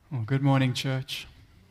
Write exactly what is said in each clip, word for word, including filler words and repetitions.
Well, good morning, church.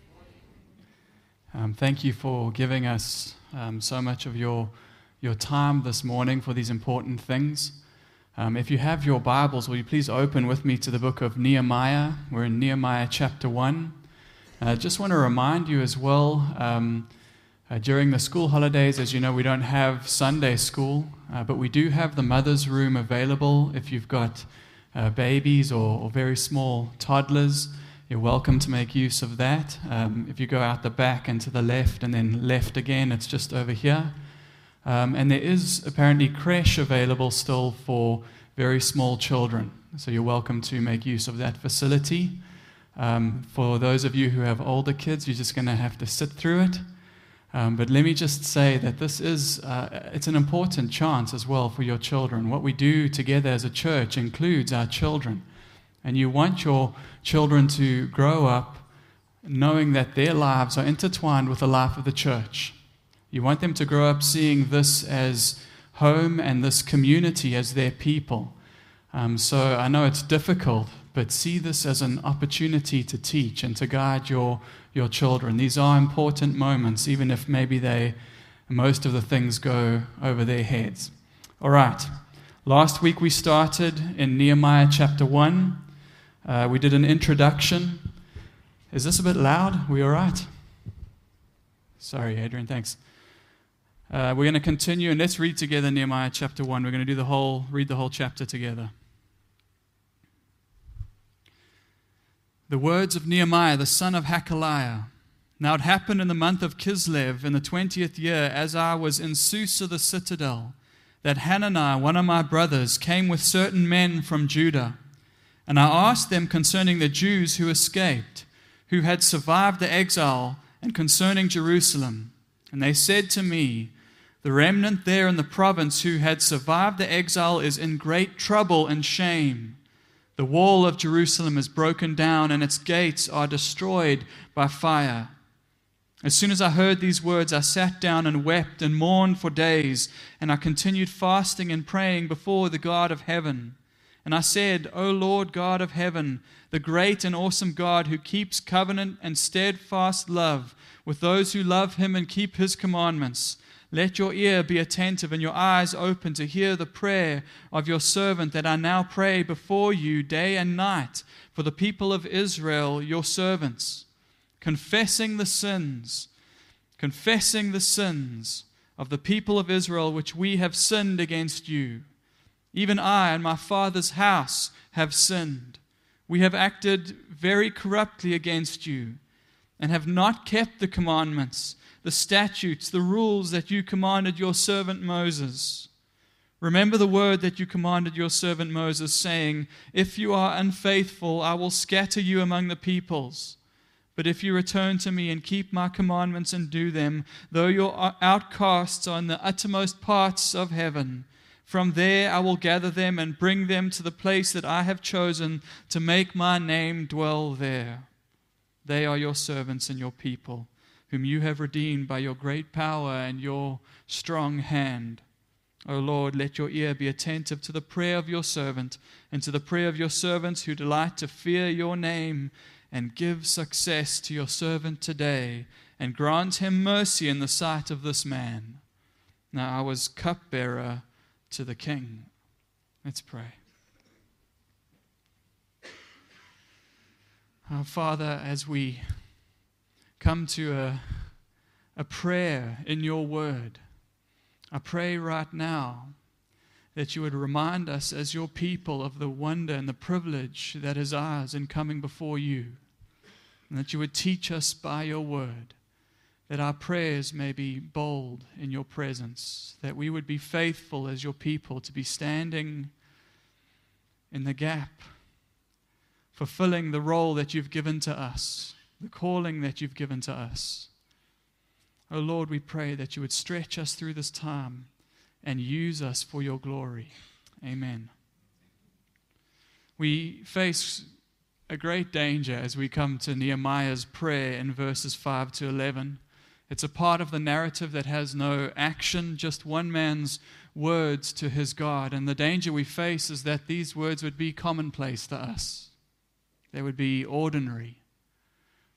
Um, thank you for giving us um, so much of your, your time this morning for these important things. Um, if you have your Bibles, will you please open with me to the book of Nehemiah? We're in Nehemiah chapter one. I uh, just want to remind you as well, um, uh, during the school holidays, as you know, we don't have Sunday school, uh, but we do have the mother's room available if you've got uh, babies or, or very small toddlers. You're welcome to make use of that. Um, if you go out the back and to the left and then left again, it's just over here. Um, and there is apparently creche available still for very small children. So you're welcome to make use of that facility. Um, for those of you who have older kids, you're just going to have to sit through it. Um, but let me just say that this is, uh, it's an important chance as well for your children. What we do together as a church includes our children. And you want your children to grow up knowing that their lives are intertwined with the life of the church. You want them to grow up seeing this as home and this community as their people. Um, so I know it's difficult, but see this as an opportunity to teach and to guide your, your children. These are important moments, even if maybe they most of the things go over their heads. All right. Last week we started in Nehemiah chapter one. Uh, we did an introduction. Is this a bit loud? We all right? Sorry, Adrian, thanks. Uh, we're going to continue, and let's read together Nehemiah chapter one. We're going to do the whole, read the whole chapter together. The words of Nehemiah, the son of Hakaliah. Now it happened in the month of Kislev, in the twentieth year, as I was in Susa the citadel, that Hananiah, one of my brothers, came with certain men from Judah. And I asked them concerning the Jews who escaped, who had survived the exile, and concerning Jerusalem. And they said to me, the remnant there in the province who had survived the exile is in great trouble and shame. The wall of Jerusalem is broken down, and its gates are destroyed by fire. As soon as I heard these words, I sat down and wept and mourned for days, and I continued fasting and praying before the God of heaven. And I said, O Lord God of heaven, the great and awesome God who keeps covenant and steadfast love with those who love him and keep his commandments, let your ear be attentive and your eyes open to hear the prayer of your servant that I now pray before you day and night for the people of Israel, your servants, confessing the sins, confessing the sins of the people of Israel which we have sinned against you. Even I and my father's house have sinned. We have acted very corruptly against you and have not kept the commandments, the statutes, the rules that you commanded your servant Moses. Remember the word that you commanded your servant Moses, saying, if you are unfaithful, I will scatter you among the peoples. But if you return to me and keep my commandments and do them, though your outcasts are in the uttermost parts of heaven, from there I will gather them and bring them to the place that I have chosen to make my name dwell there. They are your servants and your people, whom you have redeemed by your great power and your strong hand. O Lord, let your ear be attentive to the prayer of your servant and to the prayer of your servants who delight to fear your name, and give success to your servant today, and grant him mercy in the sight of this man. Now I was cupbearer to the king. Let's pray. Our Father, as we come to a, a prayer in your word, I pray right now that you would remind us as your people of the wonder and the privilege that is ours in coming before you, and that you would teach us by your word, that our prayers may be bold in your presence, that we would be faithful as your people to be standing in the gap, fulfilling the role that you've given to us, the calling that you've given to us. Oh Lord, we pray that you would stretch us through this time and use us for your glory. Amen. We face a great danger as we come to Nehemiah's prayer in verses five to eleven. It's a part of the narrative that has no action, just one man's words to his God. And the danger we face is that these words would be commonplace to us. They would be ordinary.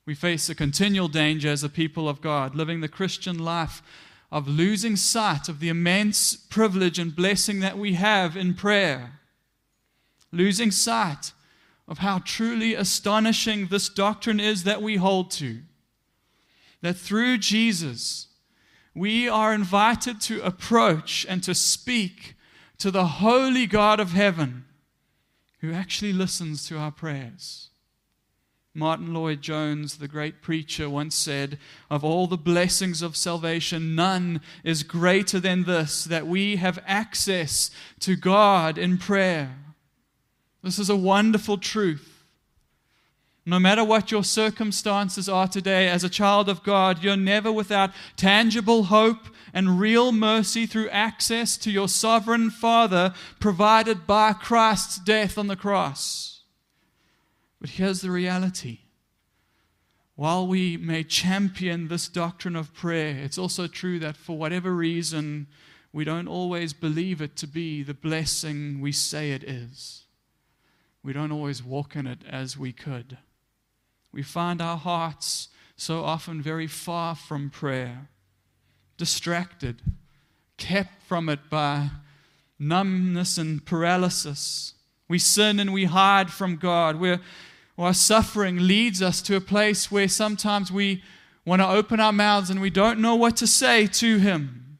We face a continual danger as a people of God, living the Christian life of losing sight of the immense privilege and blessing that we have in prayer. Losing sight of how truly astonishing this doctrine is that we hold to. That through Jesus, we are invited to approach and to speak to the holy God of heaven, who actually listens to our prayers. Martin Lloyd-Jones, the great preacher, once said, "Of all the blessings of salvation, none is greater than this, that we have access to God in prayer." This is a wonderful truth. No matter what your circumstances are today, as a child of God, you're never without tangible hope and real mercy through access to your sovereign Father provided by Christ's death on the cross. But here's the reality. While we may champion this doctrine of prayer, it's also true that for whatever reason, we don't always believe it to be the blessing we say it is. We don't always walk in it as we could. We find our hearts so often very far from prayer, distracted, kept from it by numbness and paralysis. We sin and we hide from God. We're Our suffering leads us to a place where sometimes we want to open our mouths and we don't know what to say to Him.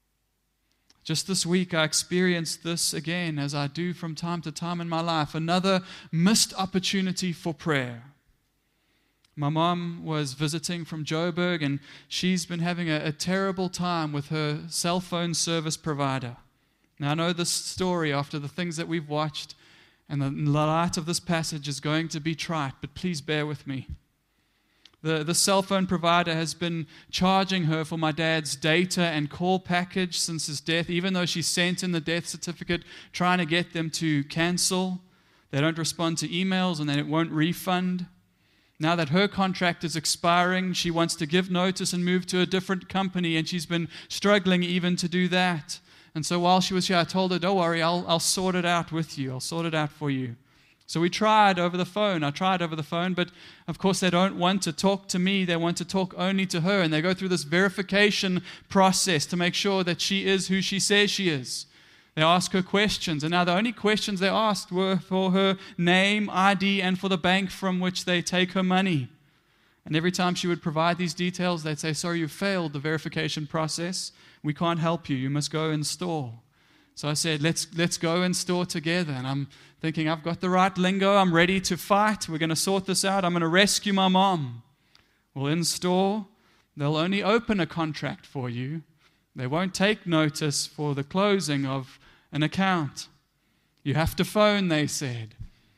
Just this week I experienced this again, as I do from time to time in my life, another missed opportunity for prayer. My mom was visiting from Joburg, and she's been having a, a terrible time with her cell phone service provider. Now I know this story after the things that we've watched, and the light of this passage is going to be trite, but please bear with me. The, the cell phone provider has been charging her for my dad's data and call package since his death, even though she sent in the death certificate trying to get them to cancel. They don't respond to emails and then it won't refund. Now that her contract is expiring, she wants to give notice and move to a different company, and she's been struggling even to do that. And so while she was here, I told her, "Don't worry, I'll, I'll sort it out with you. I'll sort it out for you." So we tried over the phone. I tried over the phone, but of course they don't want to talk to me. They want to talk only to her, and they go through this verification process to make sure that she is who she says she is. They ask her questions, and now the only questions they asked were for her name, I D, and for the bank from which they take her money. And every time she would provide these details, they'd say, "Sorry, you failed the verification process. We can't help you. You must go in store." So I said, let's let's go in store together. And I'm thinking, I've got the right lingo. I'm ready to fight. We're going to sort this out. I'm going to rescue my mom. Well, in store, they'll only open a contract for you. They won't take notice for the closing of an account. You have to phone, they said.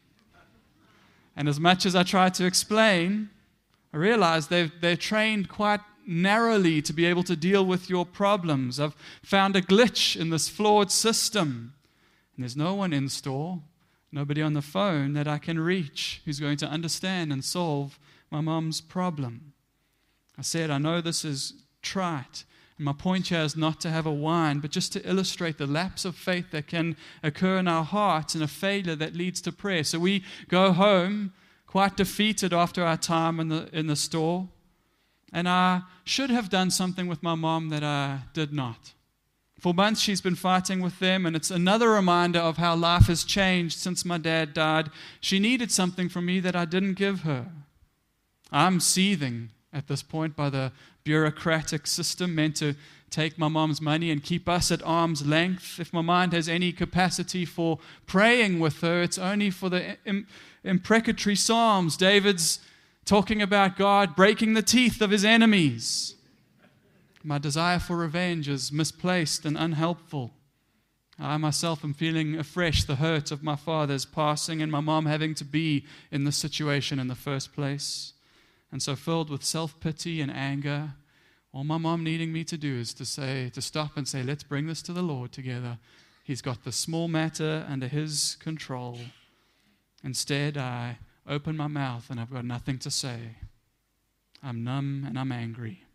And as much as I tried to explain, I realized they've, they're trained quite narrowly to be able to deal with your problems. I've found a glitch in this flawed system. And there's no one in store, nobody on the phone that I can reach who's going to understand and solve my mom's problem. I said, I know this is trite. And my point here is not to have a whine, but just to illustrate the lapse of faith that can occur in our hearts and a failure that leads to prayer. So we go home quite defeated after our time in the in the store. And I should have done something with my mom that I did not. For months she's been fighting with them, and it's another reminder of how life has changed since my dad died. She needed something from me that I didn't give her. I'm seething at this point by the bureaucratic system meant to take my mom's money and keep us at arm's length. If my mind has any capacity for praying with her, it's only for the im- imprecatory Psalms. David's talking about God breaking the teeth of his enemies. My desire for revenge is misplaced and unhelpful. I myself am feeling afresh the hurt of my father's passing and my mom having to be in this situation in the first place. And so filled with self-pity and anger, all my mom needing me to do is to say, to stop and say, let's bring this to the Lord together. He's got the small matter under His control. Instead, I open my mouth and I've got nothing to say. I'm numb and I'm angry.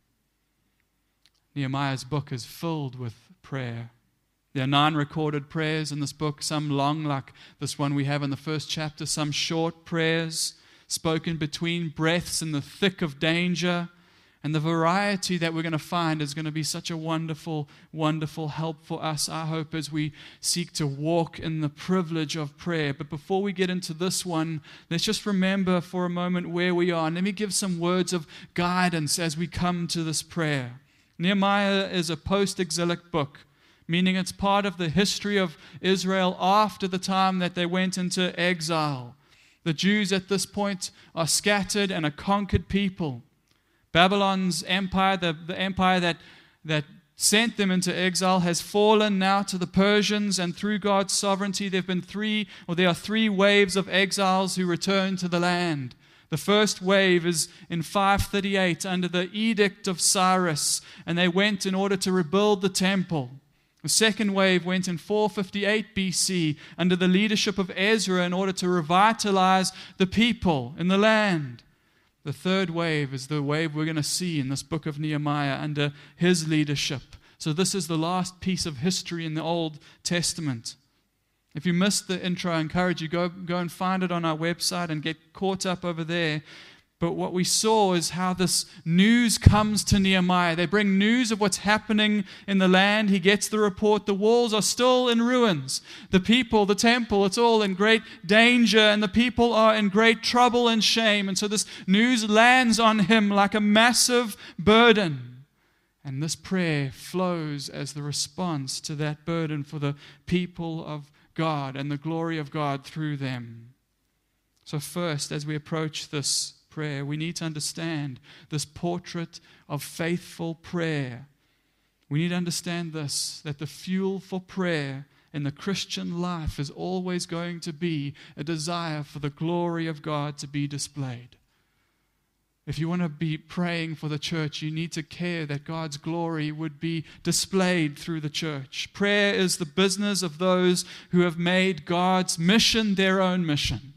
Nehemiah's book is filled with prayer. There are nine recorded prayers in this book, some long like this one we have in the first chapter, some short prayers, spoken between breaths in the thick of danger. And the variety that we're going to find is going to be such a wonderful, wonderful help for us, I hope, as we seek to walk in the privilege of prayer. But before we get into this one, let's just remember for a moment where we are. And let me give some words of guidance as we come to this prayer. Nehemiah is a post-exilic book, meaning it's part of the history of Israel after the time that they went into exile. The Jews at this point are scattered and a conquered people. Babylon's empire, the, the empire that, that sent them into exile, has fallen now to the Persians, and through God's sovereignty, there have been three, or there are three waves of exiles who return to the land. The first wave is in five thirty-eight under the edict of Cyrus, and they went in order to rebuild the temple. The second wave went in four fifty-eight B C under the leadership of Ezra in order to revitalize the people in the land. The third wave is the wave we're going to see in this book of Nehemiah under his leadership. So this is the last piece of history in the Old Testament. If you missed the intro, I encourage you, go, go and find it on our website and get caught up over there. But what we saw is how this news comes to Nehemiah. They bring news of what's happening in the land. He gets the report. The walls are still in ruins. The people, the temple, it's all in great danger, and the people are in great trouble and shame. And so this news lands on him like a massive burden. And this prayer flows as the response to that burden for the people of God and the glory of God through them. So first, as we approach this prayer, we need to understand this portrait of faithful prayer. We need to understand this, that the fuel for prayer in the Christian life is always going to be a desire for the glory of God to be displayed. If you want to be praying for the church, you need to care that God's glory would be displayed through the church. Prayer is the business of those who have made God's mission their own mission.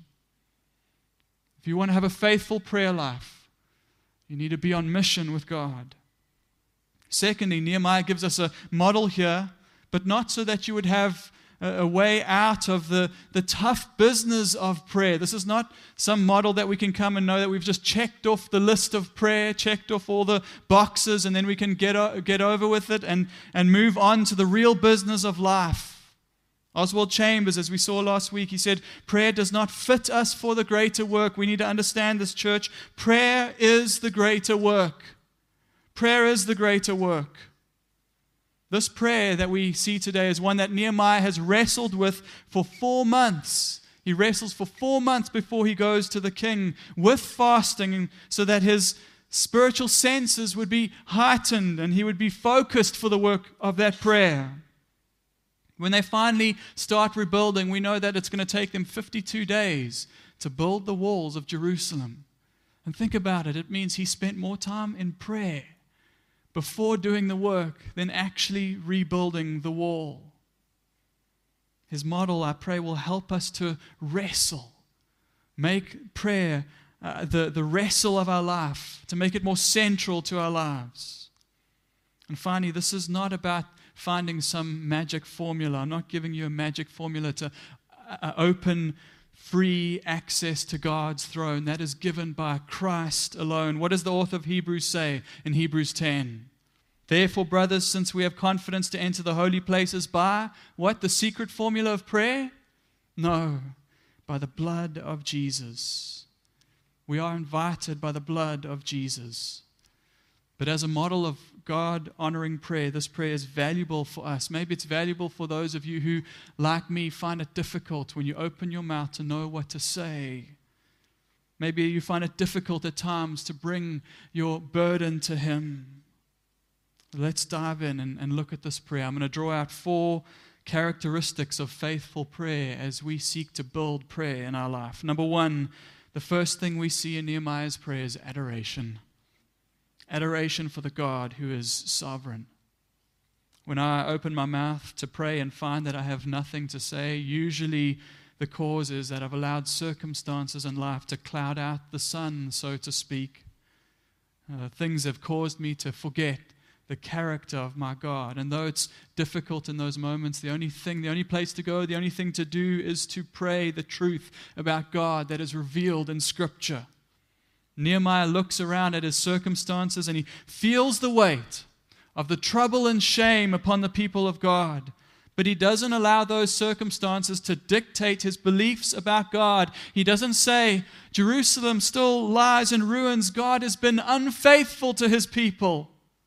If you want to have a faithful prayer life, you need to be on mission with God. Secondly, Nehemiah gives us a model here, but not so that you would have a way out of the, the tough business of prayer. This is not some model that we can come and know that we've just checked off the list of prayer, checked off all the boxes, and then we can get, o- get over with it and, and move on to the real business of life. Oswald Chambers, as we saw last week, he said, prayer does not fit us for the greater work. We need to understand this, church. Prayer is the greater work. Prayer is the greater work. This prayer that we see today is one that Nehemiah has wrestled with for four months. He wrestles for four months before he goes to the king with fasting so that his spiritual senses would be heightened and he would be focused for the work of that prayer. When they finally start rebuilding, we know that it's going to take them fifty-two days to build the walls of Jerusalem. And think about it, it means he spent more time in prayer before doing the work than actually rebuilding the wall. His model, I pray, will help us to wrestle, make prayer uh, the, the wrestle of our life, to make it more central to our lives. And finally, this is not about finding some magic formula. I'm not giving you a magic formula to uh, open free access to God's throne. That is given by Christ alone. What does the author of Hebrews say in Hebrews ten? Therefore, brothers, since we have confidence to enter the holy places by, what, the secret formula of prayer? No, by the blood of Jesus. We are invited by the blood of Jesus. But as a model of God-honoring prayer, this prayer is valuable for us. Maybe it's valuable for those of you who, like me, find it difficult when you open your mouth to know what to say. Maybe you find it difficult at times to bring your burden to Him. Let's dive in and, and look at this prayer. I'm going to draw out four characteristics of faithful prayer as we seek to build prayer in our life. Number one, the first thing we see in Nehemiah's prayer is adoration. Adoration for the God who is sovereign. When I open my mouth to pray and find that I have nothing to say, usually the cause is that I've allowed circumstances in life to cloud out the sun, so to speak. Uh, things have caused me to forget the character of my God. And though it's difficult in those moments, the only thing, the only place to go, the only thing to do is to pray the truth about God that is revealed in Scripture. Nehemiah looks around at his circumstances and he feels the weight of the trouble and shame upon the people of God. But he doesn't allow those circumstances to dictate his beliefs about God. He doesn't say, Jerusalem still lies in ruins. God has been unfaithful to his people.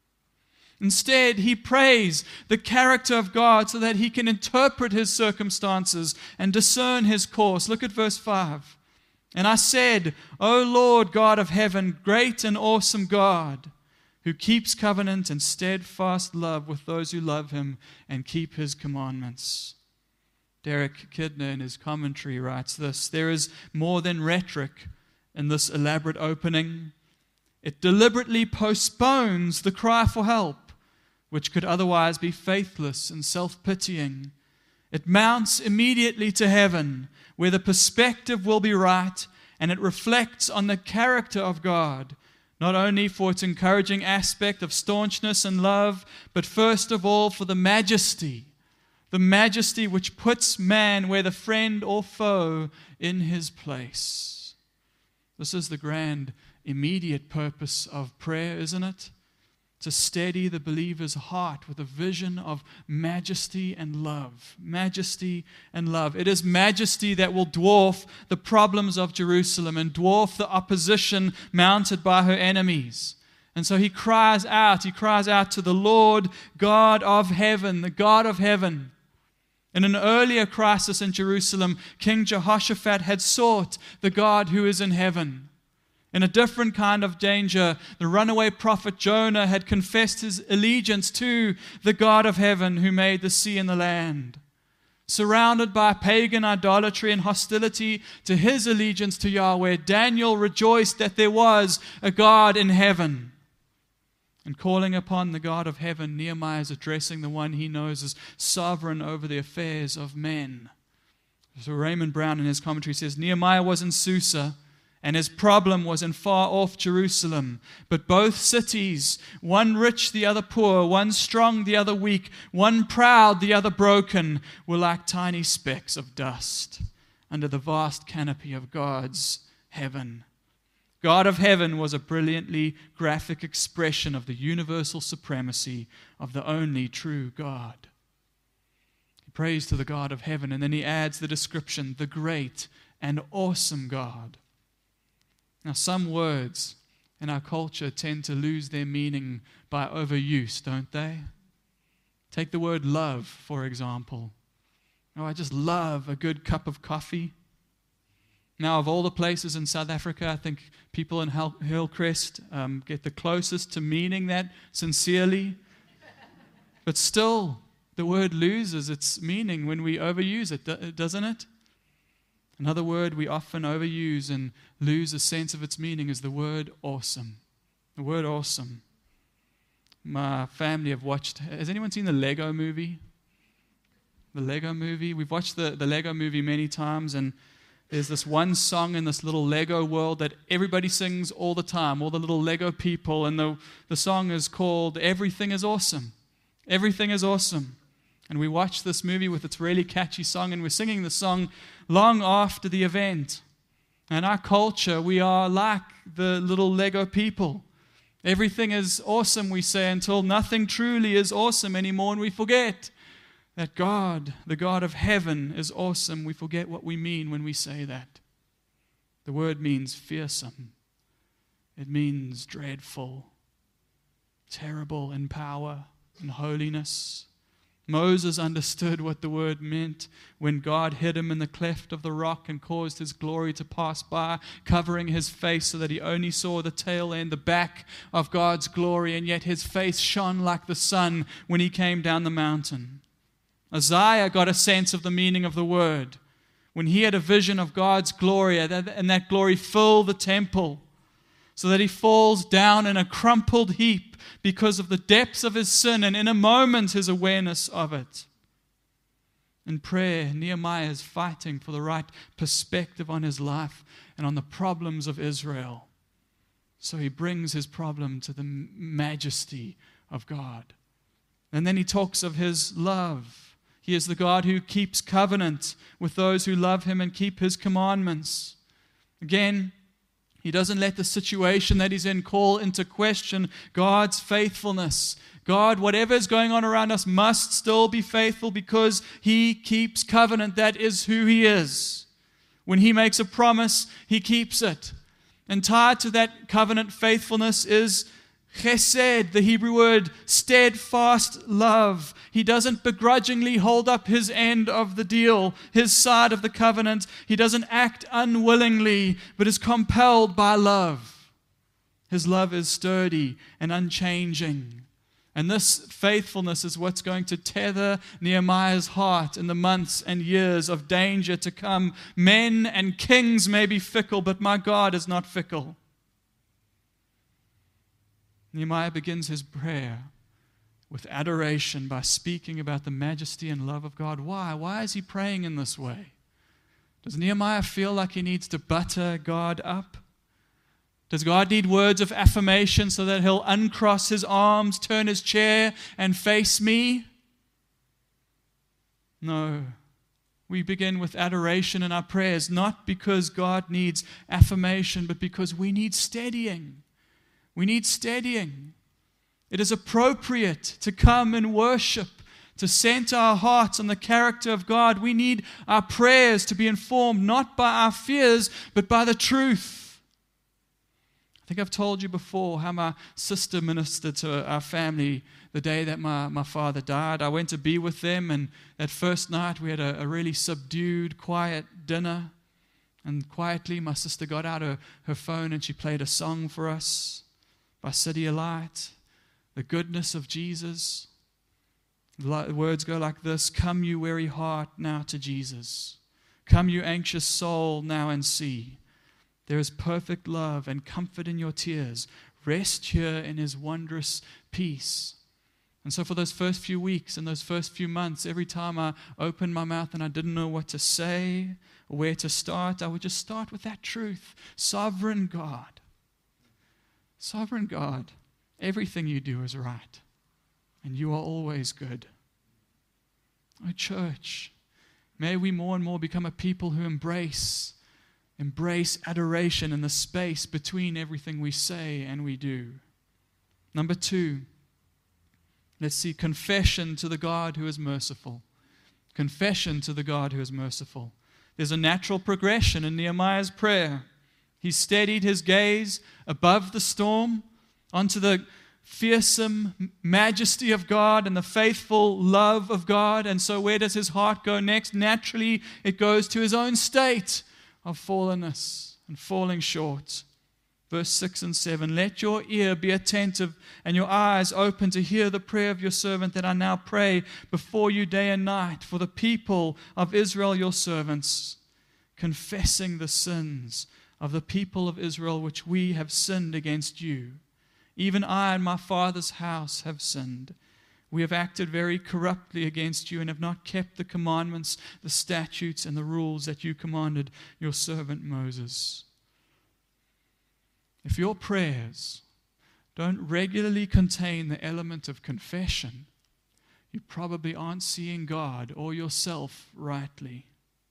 Instead, he prays the character of God so that he can interpret his circumstances and discern his course. Look at verse five. And I said, O Lord God of heaven, great and awesome God, who keeps covenant and steadfast love with those who love him and keep his commandments. Derek Kidner in his commentary writes this: there is more than rhetoric in this elaborate opening. It deliberately postpones the cry for help, which could otherwise be faithless and self-pitying. It mounts immediately to heaven, where the perspective will be right, and it reflects on the character of God, not only for its encouraging aspect of staunchness and love, but first of all for the majesty, the majesty which puts man, whether friend or foe, in his place. This is the grand, immediate purpose of prayer, isn't it? To steady the believer's heart with a vision of majesty and love. Majesty and love. It is majesty that will dwarf the problems of Jerusalem and dwarf the opposition mounted by her enemies. And so he cries out, he cries out to the Lord God of heaven, the God of heaven. In an earlier crisis in Jerusalem, King Jehoshaphat had sought the God who is in heaven. In a different kind of danger, the runaway prophet Jonah had confessed his allegiance to the God of heaven who made the sea and the land. Surrounded by pagan idolatry and hostility to his allegiance to Yahweh, Daniel rejoiced that there was a God in heaven. And calling upon the God of heaven, Nehemiah is addressing the one he knows is sovereign over the affairs of men. So Raymond Brown in his commentary says, Nehemiah was in Susa, and his problem was in far-off Jerusalem. But both cities, one rich, the other poor, one strong, the other weak, one proud, the other broken, were like tiny specks of dust under the vast canopy of God's heaven. God of heaven was a brilliantly graphic expression of the universal supremacy of the only true God. He prays to the God of heaven, and then he adds the description, the great and awesome God. Now, some words in our culture tend to lose their meaning by overuse, don't they? Take the word love, for example. Oh, I just love a good cup of coffee. Now, of all the places in South Africa, I think people in Hillcrest um, get the closest to meaning that sincerely. But still, the word loses its meaning when we overuse it, doesn't it? Another word we often overuse and lose a sense of its meaning is the word awesome. The word awesome. My family have watched, has anyone seen the Lego movie? The Lego movie? We've watched the, the Lego movie many times, and there's this one song in this little Lego world that everybody sings all the time, all the little Lego people, and the, the song is called Everything is Awesome. Everything is Awesome. And we watched this movie with its really catchy song, and we're singing the song long after the event. In our culture, we are like the little Lego people. Everything is awesome, we say, until nothing truly is awesome anymore, and we forget that God, the God of heaven, is awesome. We forget what we mean when we say that. The word means fearsome. It means dreadful, terrible in power and holiness. Moses understood what the word meant when God hid him in the cleft of the rock and caused his glory to pass by, covering his face so that he only saw the tail end, the back of God's glory, and yet his face shone like the sun when he came down the mountain. Isaiah got a sense of the meaning of the word when he had a vision of God's glory, and that glory filled the temple, so that he falls down in a crumpled heap because of the depths of his sin, and in a moment his awareness of it. In prayer, Nehemiah is fighting for the right perspective on his life and on the problems of Israel. So he brings his problem to the majesty of God. And then he talks of his love. He is the God who keeps covenant with those who love him and keep his commandments. Again, he doesn't let the situation that he's in call into question God's faithfulness. God, whatever is going on around us, must still be faithful because he keeps covenant. That is who he is. When he makes a promise, he keeps it. And tied to that covenant faithfulness is chesed, the Hebrew word, steadfast love. He doesn't begrudgingly hold up his end of the deal, his side of the covenant. He doesn't act unwillingly, but is compelled by love. His love is sturdy and unchanging. And this faithfulness is what's going to tether Nehemiah's heart in the months and years of danger to come. Men and kings may be fickle, but my God is not fickle. Nehemiah begins his prayer with adoration by speaking about the majesty and love of God. Why? Why is he praying in this way? Does Nehemiah feel like he needs to butter God up? Does God need words of affirmation so that he'll uncross his arms, turn his chair, and face me? No. We begin with adoration in our prayers, not because God needs affirmation, but because we need steadying. We need steadying. It is appropriate to come and worship, to center our hearts on the character of God. We need our prayers to be informed not by our fears, but by the truth. I think I've told you before how my sister ministered to our family the day that my, my father died. I went to be with them, and that first night we had a, a really subdued, quiet dinner. And quietly my sister got out her, her phone and she played a song for us by CityAlight, the goodness of Jesus. The words go like this: come you weary heart now to Jesus. Come you anxious soul now and see. There is perfect love and comfort in your tears. Rest here in his wondrous peace. And so for those first few weeks and those first few months, every time I opened my mouth and I didn't know what to say or where to start, I would just start with that truth. Sovereign God. Sovereign God. Everything you do is right. And you are always good. Oh, church, may we more and more become a people who embrace Embrace adoration in the space between everything we say and we do. Number two, let's see confession to the God who is merciful. Confession to the God who is merciful. There's a natural progression in Nehemiah's prayer. He steadied his gaze above the storm onto the fearsome majesty of God and the faithful love of God. And so where does his heart go next? Naturally, it goes to his own state of fallenness and falling short. Verse six and seven, let your ear be attentive and your eyes open to hear the prayer of your servant that I now pray before you day and night for the people of Israel, your servants, confessing the sins of the people of Israel which we have sinned against you. Even I and my father's house have sinned. We have acted very corruptly against you and have not kept the commandments, the statutes, and the rules that you commanded your servant Moses. If your prayers don't regularly contain the element of confession, you probably aren't seeing God or yourself rightly.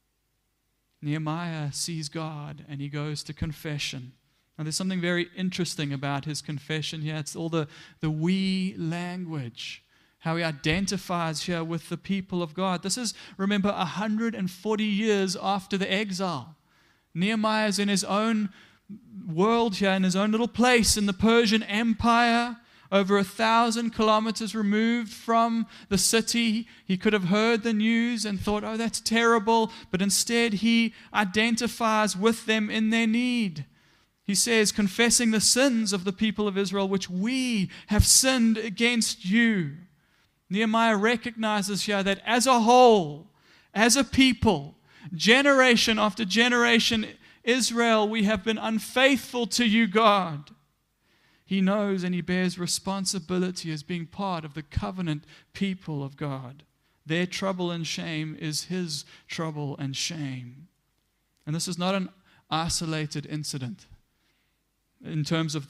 Nehemiah sees God and he goes to confession. Now there's something very interesting about his confession here. It's all the, the we language. How he identifies here with the people of God. This is, remember, one hundred forty years after the exile. Nehemiah is in his own world here, in his own little place in the Persian Empire, over a thousand kilometers removed from the city. He could have heard the news and thought, oh, that's terrible. But instead, he identifies with them in their need. He says, confessing the sins of the people of Israel, which we have sinned against you. Nehemiah recognizes here that as a whole, as a people, generation after generation, Israel, we have been unfaithful to you, God. He knows and he bears responsibility as being part of the covenant people of God. Their trouble and shame is his trouble and shame. And this is not an isolated incident in terms of the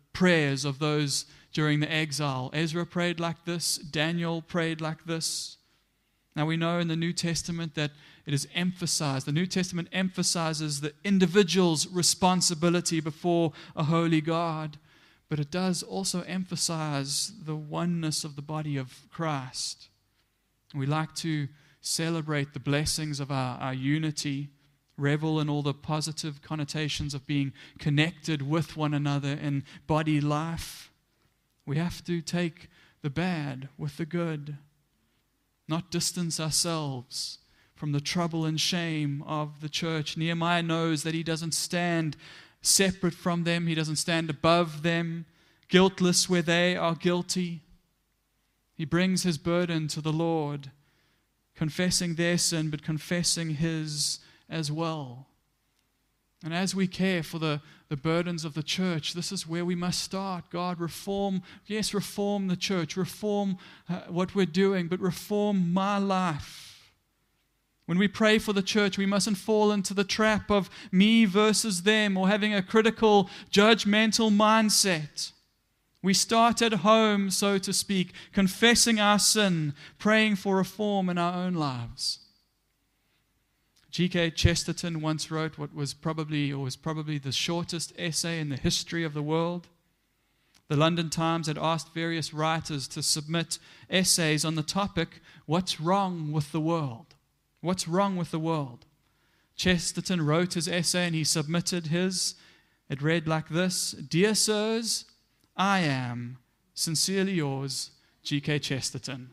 prayers of those during the exile. Ezra prayed like this. Daniel prayed like this. Now we know in the New Testament that it is emphasized. The New Testament emphasizes the individual's responsibility before a holy God, but it does also emphasize the oneness of the body of Christ. We like to celebrate the blessings of our, our unity, revel in all the positive connotations of being connected with one another in body life. We have to take the bad with the good, not distance ourselves from the trouble and shame of the church. Nehemiah knows that he doesn't stand separate from them. He doesn't stand above them, guiltless where they are guilty. He brings his burden to the Lord, confessing their sin, but confessing his as well. And as we care for the, the burdens of the church, this is where we must start. God, reform, yes, reform the church, reform uh, what we're doing, but reform my life. When we pray for the church, we mustn't fall into the trap of me versus them or having a critical, judgmental mindset. We start at home, so to speak, confessing our sin, praying for reform in our own lives. G K Chesterton once wrote what was probably or was probably the shortest essay in the history of the world. The London Times had asked various writers to submit essays on the topic, "What's wrong with the world?" What's wrong with the world? Chesterton wrote his essay and he submitted his. It read like this: "Dear sirs, I am sincerely yours, G K Chesterton."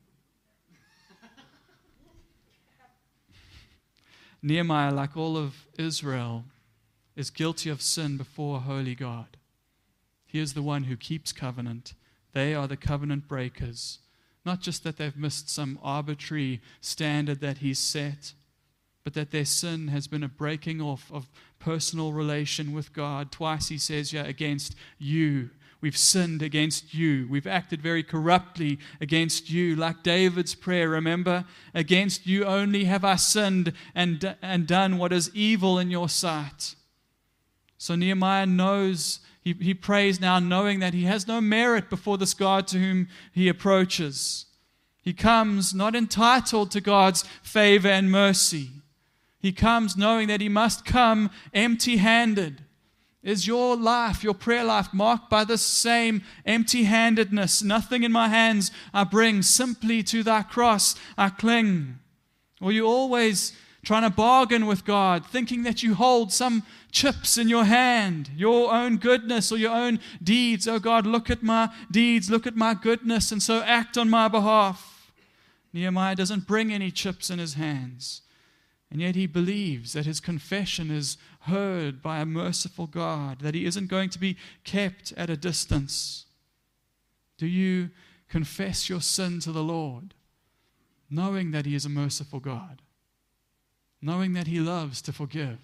Nehemiah, like all of Israel, is guilty of sin before a holy God. He is the one who keeps covenant. They are the covenant breakers. Not just that they've missed some arbitrary standard that He's set, but that their sin has been a breaking off of personal relation with God. Twice He says, yeah, against you. We've sinned against you. We've acted very corruptly against you. Like David's prayer, remember? Against you only have I sinned and, and done what is evil in your sight. So Nehemiah knows, he, he prays now knowing that he has no merit before this God to whom he approaches. He comes not entitled to God's favor and mercy. He comes knowing that he must come empty-handed. Is your life, your prayer life, marked by this same empty-handedness? Nothing in my hands I bring, simply to thy cross I cling. Or you always trying to bargain with God, thinking that you hold some chips in your hand, your own goodness or your own deeds. Oh God, look at my deeds, look at my goodness, and so act on my behalf. Nehemiah doesn't bring any chips in his hands. And yet he believes that his confession is heard by a merciful God, that he isn't going to be kept at a distance. Do you confess your sin to the Lord, knowing that He is a merciful God, knowing that He loves to forgive?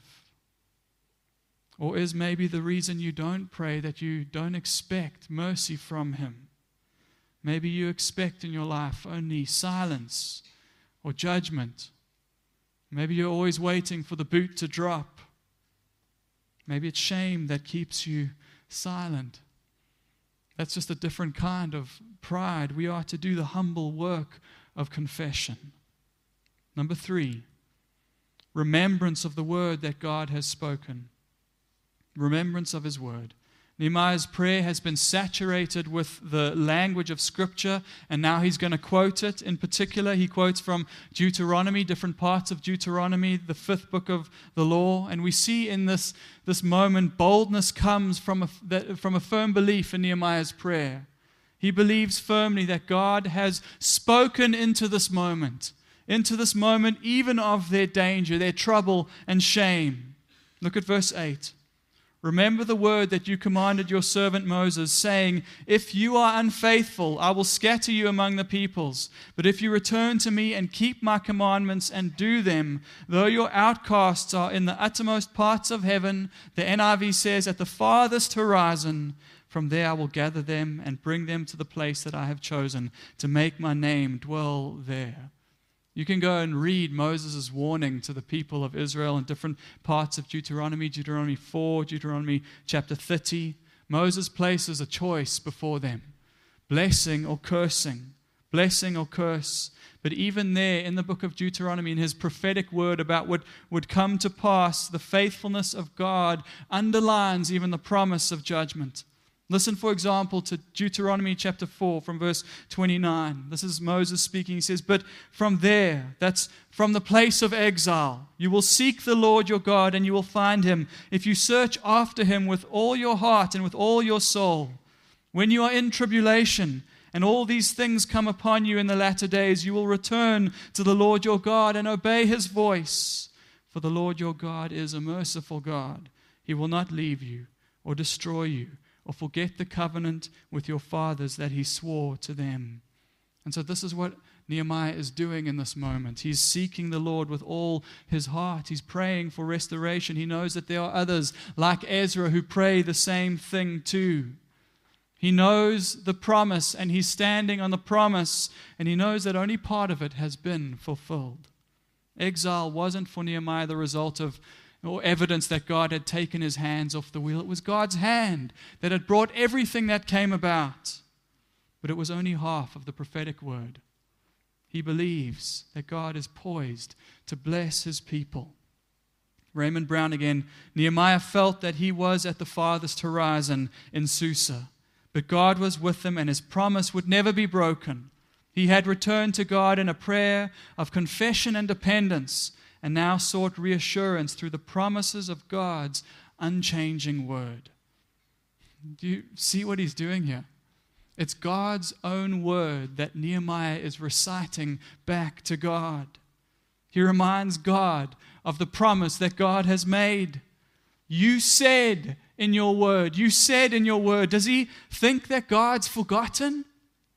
Or is maybe the reason you don't pray that you don't expect mercy from Him? Maybe you expect in your life only silence or judgment. Maybe you're always waiting for the boot to drop. Maybe it's shame that keeps you silent. That's just a different kind of pride. We are to do the humble work of confession. Number three, remembrance of the word that God has spoken. Remembrance of His word. Nehemiah's prayer has been saturated with the language of Scripture, and now he's going to quote it. In particular, he quotes from Deuteronomy, different parts of Deuteronomy, the fifth book of the law. And we see in this, this moment, boldness comes from a, from a firm belief in Nehemiah's prayer. He believes firmly that God has spoken into this moment, into this moment even of their danger, their trouble and shame. Look at verse eight. Remember the word that you commanded your servant Moses, saying, if you are unfaithful, I will scatter you among the peoples. But if you return to me and keep my commandments and do them, though your outcasts are in the uttermost parts of heaven, the N I V says, at the farthest horizon, from there I will gather them and bring them to the place that I have chosen to make my name dwell there. You can go and read Moses' warning to the people of Israel in different parts of Deuteronomy, Deuteronomy four, Deuteronomy chapter thirty, Moses places a choice before them, blessing or cursing, blessing or curse. But even there in the book of Deuteronomy, in his prophetic word about what would come to pass, the faithfulness of God underlines even the promise of judgment. Listen, for example, to Deuteronomy chapter four from verse twenty-nine. This is Moses speaking. He says, "But from there," that's from the place of exile, "you will seek the Lord your God, and you will find him, if you search after him with all your heart and with all your soul. When you are in tribulation, and all these things come upon you in the latter days, you will return to the Lord your God and obey his voice. For the Lord your God is a merciful God. He will not leave you or destroy you or forget the covenant with your fathers that he swore to them." And so this is what Nehemiah is doing in this moment. He's seeking the Lord with all his heart. He's praying for restoration. He knows that there are others like Ezra who pray the same thing too. He knows the promise, and he's standing on the promise, and he knows that only part of it has been fulfilled. Exile wasn't for Nehemiah the result of or evidence that God had taken his hands off the wheel. It was God's hand that had brought everything that came about. But it was only half of the prophetic word. He believes that God is poised to bless his people. Raymond Brown again, Nehemiah felt that he was at the farthest horizon in Susa. But God was with him, and his promise would never be broken. He had returned to God in a prayer of confession and dependence, and now sought reassurance through the promises of God's unchanging word. Do you see what he's doing here? It's God's own word that Nehemiah is reciting back to God. He reminds God of the promise that God has made. You said in your word, you said in your word. Does he think that God's forgotten?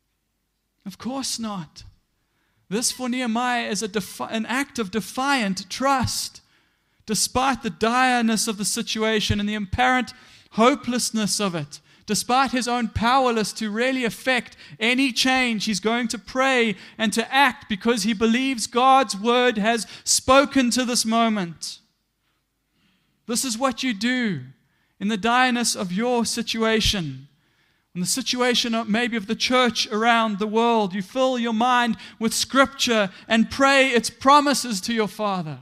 Of course not. This for Nehemiah is a defi- an act of defiant trust. Despite the direness of the situation and the apparent hopelessness of it, despite his own powerless to really affect any change, he's going to pray and to act because he believes God's word has spoken to this moment. This is what you do in the direness of your situation. In the situation of maybe of the church around the world, you fill your mind with Scripture and pray its promises to your Father.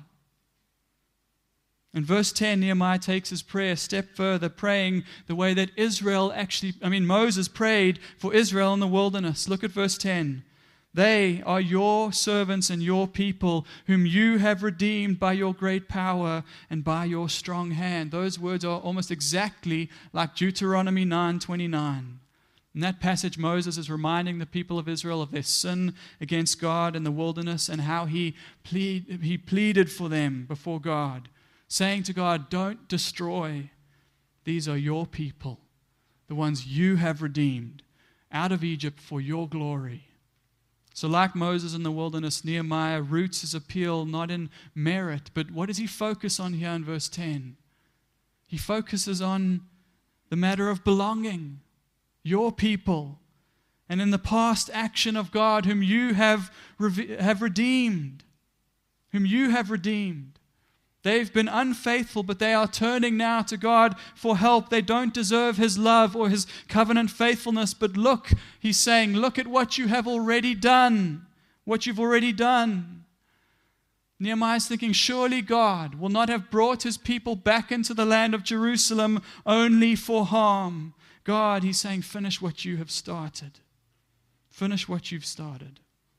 In verse ten, Nehemiah takes his prayer a step further, praying the way that Israel actually, I mean Moses prayed for Israel in the wilderness. Look at verse ten. They are your servants and your people, whom you have redeemed by your great power and by your strong hand. Those words are almost exactly like Deuteronomy nine twenty-nine. In that passage, Moses is reminding the people of Israel of their sin against God in the wilderness and how he, plead, he pleaded for them before God, saying to God, don't destroy. These are your people, the ones you have redeemed out of Egypt for your glory. So like Moses in the wilderness, Nehemiah roots his appeal not in merit, but what does he focus on here in verse ten? He focuses on the matter of belonging. Your people, and in the past action of God, whom you have, have redeemed, whom you have redeemed. They've been unfaithful, but they are turning now to God for help. They don't deserve His love or His covenant faithfulness, but look, He's saying, look at what you have already done, what you've already done. Nehemiah is thinking, surely God will not have brought His people back into the land of Jerusalem only for harm. God, He's saying, finish what you have started. Finish what you've started.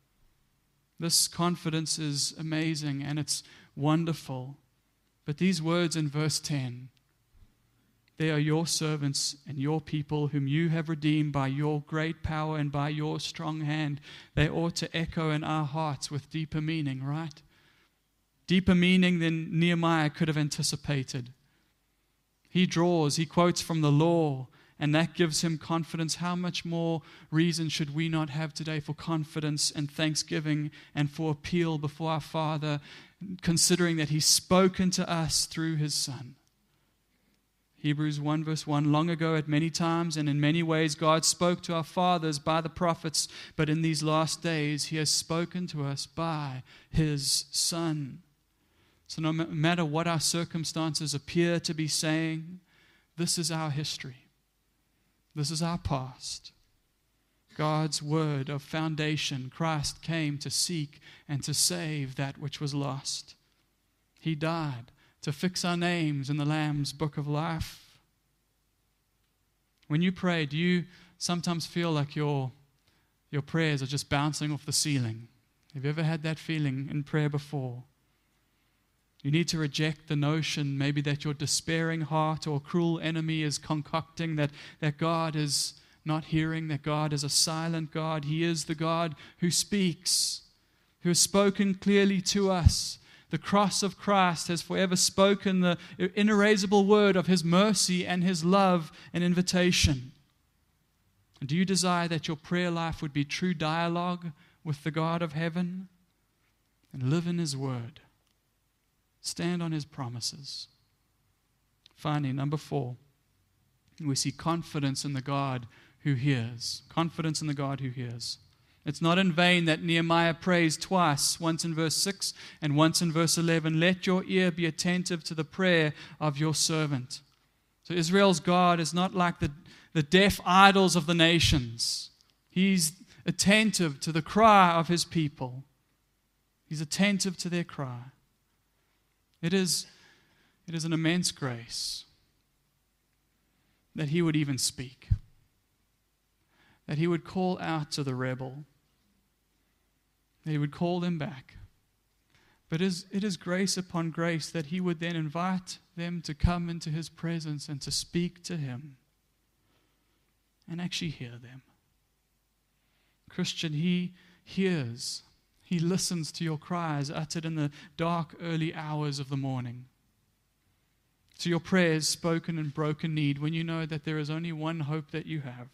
This confidence is amazing and it's wonderful. But these words in verse ten, they are your servants and your people whom you have redeemed by your great power and by your strong hand. They ought to echo in our hearts with deeper meaning, right? Deeper meaning than Nehemiah could have anticipated. He draws, he quotes from the law, and that gives him confidence. How much more reason should we not have today for confidence and thanksgiving and for appeal before our Father, considering that He's spoken to us through His Son? Hebrews one verse one, long ago at many times and in many ways God spoke to our fathers by the prophets, but in these last days He has spoken to us by His Son. So no matter what our circumstances appear to be saying, this is our history. This is our past. God's word of foundation. Christ came to seek and to save that which was lost. He died to fix our names in the Lamb's book of life. When you pray, do you sometimes feel like your, your prayers are just bouncing off the ceiling? Have you ever had that feeling in prayer before? You need to reject the notion maybe that your despairing heart or cruel enemy is concocting that, that God is not hearing, that God is a silent God. He is the God who speaks, who has spoken clearly to us. The cross of Christ has forever spoken the inerasable word of His mercy and His love and invitation. And do you desire that your prayer life would be true dialogue with the God of heaven? And live in His word. Stand on His promises. Finally, number four, we see confidence in the God who hears. Confidence in the God who hears. It's not in vain that Nehemiah prays twice, once in verse six and once in verse eleven. Let your ear be attentive to the prayer of your servant. So Israel's God is not like the, the deaf idols of the nations. He's attentive to the cry of His people. He's attentive to their cry. It is, it is an immense grace that He would even speak, that He would call out to the rebel, that He would call them back. But it is, it is grace upon grace that He would then invite them to come into His presence and to speak to Him and actually hear them. Christian, He hears. He listens to your cries uttered in the dark, early hours of the morning, to your prayers spoken in broken need when you know that there is only one hope that you have.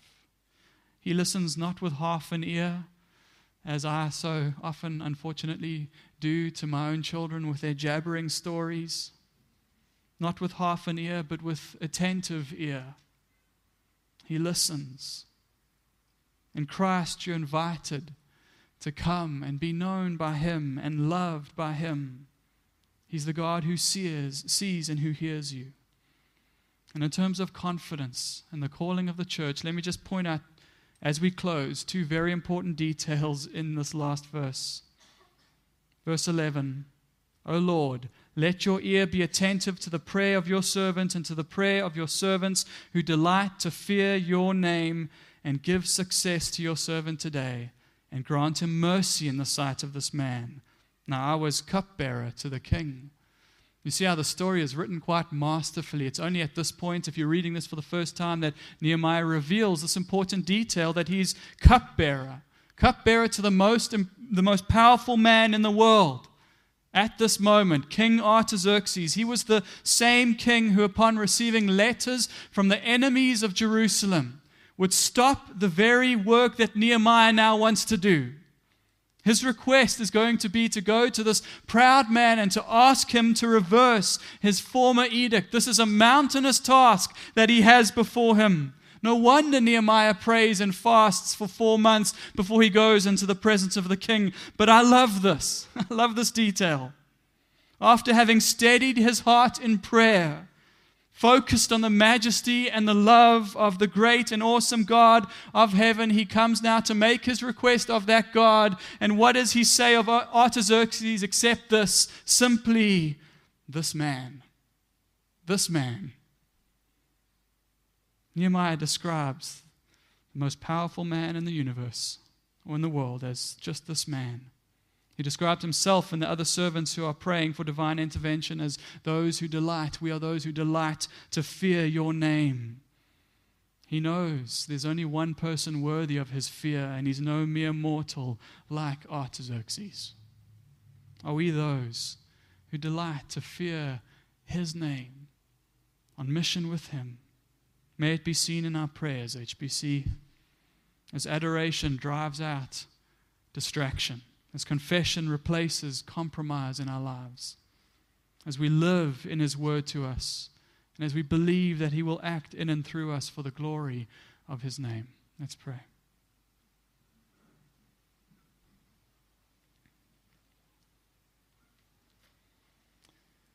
He listens not with half an ear, as I so often, unfortunately, do to my own children with their jabbering stories. Not with half an ear, but with attentive ear. He listens. In Christ, you're invited to come and be known by Him and loved by Him. He's the God who sees, sees and who hears you. And in terms of confidence and the calling of the church, let me just point out as we close two very important details in this last verse. Verse eleven, O Lord, let your ear be attentive to the prayer of your servant and to the prayer of your servants who delight to fear your name, and give success to your servant today, and grant him mercy in the sight of this man. Now I was cupbearer to the king. You see how the story is written quite masterfully. It's only at this point, if you're reading this for the first time, that Nehemiah reveals this important detail that he's cupbearer. Cupbearer to the most, the most powerful man in the world. At this moment, King Artaxerxes, he was the same king who, upon receiving letters from the enemies of Jerusalem, would stop the very work that Nehemiah now wants to do. His request is going to be to go to this proud man and to ask him to reverse his former edict. This is a mountainous task that he has before him. No wonder Nehemiah prays and fasts for four months before he goes into the presence of the king. But I love this. I love this detail. After having steadied his heart in prayer, focused on the majesty and the love of the great and awesome God of heaven, he comes now to make his request of that God. And what does he say of Artaxerxes except this? Simply, this man. This man. Nehemiah describes the most powerful man in the universe or in the world as just this man. He described himself and the other servants who are praying for divine intervention as those who delight. We are those who delight to fear your name. He knows there's only one person worthy of his fear, and he's no mere mortal like Artaxerxes. Are we those who delight to fear his name, on mission with him? May it be seen in our prayers, H B C, as adoration drives out distraction, as confession replaces compromise in our lives, as we live in His word to us, and as we believe that He will act in and through us for the glory of His name. Let's pray.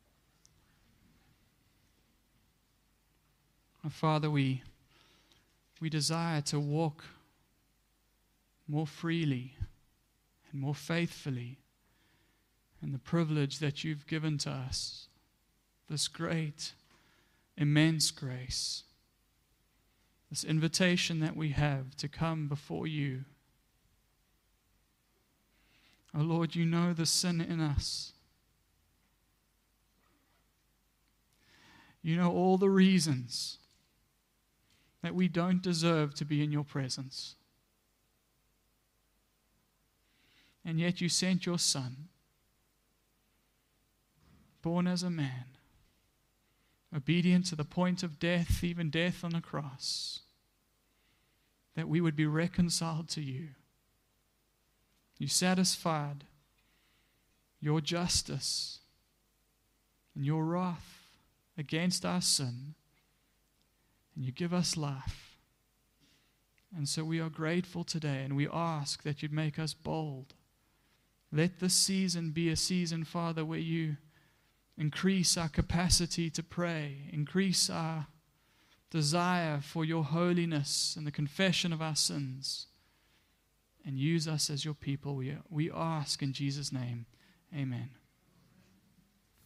Our Father, we We desire to walk more freely and more faithfully in the privilege that you've given to us, this great, immense grace, this invitation that we have to come before you. Oh Lord, you know the sin in us. You know all the reasons that we don't deserve to be in your presence. And yet you sent your Son, born as a man, obedient to the point of death, even death on a cross, that we would be reconciled to you. You satisfied your justice and your wrath against our sin, and you give us life. And so we are grateful today, and we ask that you'd make us bold. Let this season be a season, Father, where you increase our capacity to pray, increase our desire for your holiness and the confession of our sins, and use us as your people. We, we ask in Jesus' name, amen.